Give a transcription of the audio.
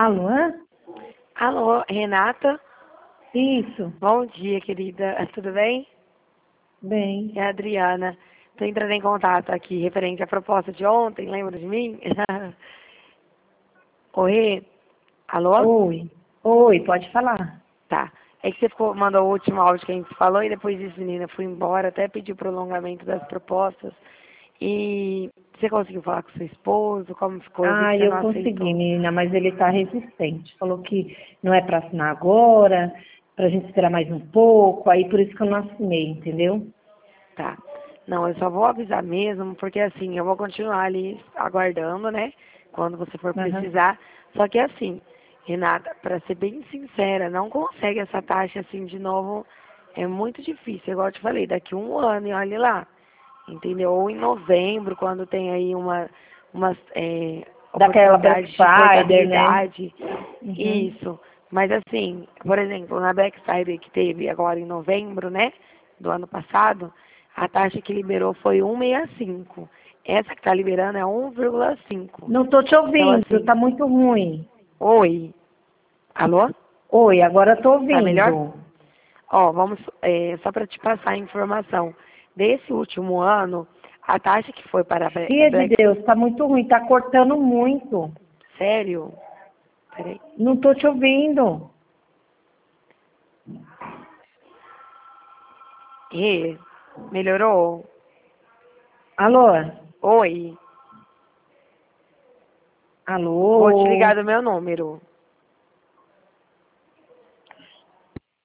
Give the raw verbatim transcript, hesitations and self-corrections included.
Alô? Alô, Renata? Isso. Bom dia, querida. Tudo bem? Bem. É a Adriana. Estou entrando em contato aqui referente à proposta de ontem, lembra de mim? Oi? Alô? Oi. Oi, pode falar. Tá. É que você ficou, mandou o último áudio que a gente falou e depois disso, menina, fui embora, até pedi prolongamento das propostas. E você conseguiu falar com seu esposo? Como ficou? Eu vi Ah, que você eu não consegui, aceitou. menina, mas ele tá resistente. Falou que não é para assinar agora, pra gente esperar mais um pouco, aí por isso que eu não assinei, entendeu? Tá. Não, eu só vou avisar mesmo, porque assim, eu vou continuar ali aguardando, né? Quando você for Aham. precisar. Só que assim, Renata, para ser bem sincera, não consegue essa taxa assim de novo. É muito difícil, igual eu te falei, daqui um ano e olhe lá. Entendeu? Ou em novembro, quando tem aí uma, umas é, Daquela Black oportunidade de Friday, né? portabilidade. Uhum. Isso. Mas assim, por exemplo, na Black Friday que teve agora em novembro, né? Do ano passado, a taxa que liberou foi um vírgula sessenta e cinco. Essa que está liberando é um vírgula cinco. Não tô te Então, ouvindo, assim, tá muito ruim. oi. Alô? Oi, agora tô Tá melhor? ouvindo. Ó, vamos, é, só para te passar a informação. Desse último ano, a taxa que foi para a Bla- Filha de Black... Deus, tá muito ruim, tá cortando muito. Sério? Peraí. Não tô te ouvindo. E, melhorou? Alô? Oi. Vou te Alô? ligar do meu número.